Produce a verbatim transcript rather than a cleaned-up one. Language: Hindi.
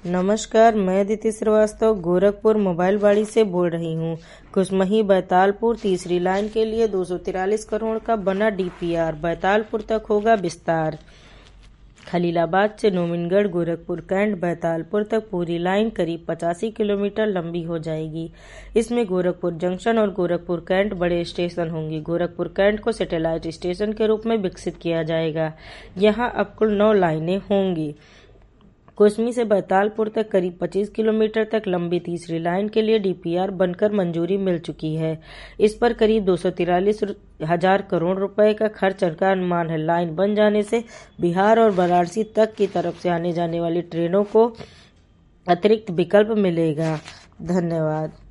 नमस्कार, मैं अदिति श्रीवास्तव गोरखपुर मोबाइल बाड़ी से बोल रही हूँ। कुसमही बैतालपुर तीसरी लाइन के लिए दो सौ तिरालीस करोड़ का बना डीपीआर, बैतालपुर तक होगा विस्तार। खलीलाबाद से नोमिनगढ़ गोरखपुर कैंट बैतालपुर तक पूरी लाइन करीब पचासी किलोमीटर लंबी हो जाएगी। इसमें गोरखपुर जंक्शन और गोरखपुर कैंट बड़े स्टेशन होंगे। गोरखपुर कैंट को सैटेलाइट स्टेशन के रूप में विकसित किया जाएगा। यहाँ अब कुल नौ लाइनें होंगी। कुसमी से बैतालपुर तक करीब पच्चीस किलोमीटर तक लंबी तीसरी लाइन के लिए डीपीआर बनकर मंजूरी मिल चुकी है। इस पर करीब दो सौ तिरालीस हजार करोड़ रुपए का खर्च का अनुमान है। लाइन बन जाने से बिहार और वाराणसी तक की तरफ से आने जाने वाली ट्रेनों को अतिरिक्त विकल्प मिलेगा। धन्यवाद।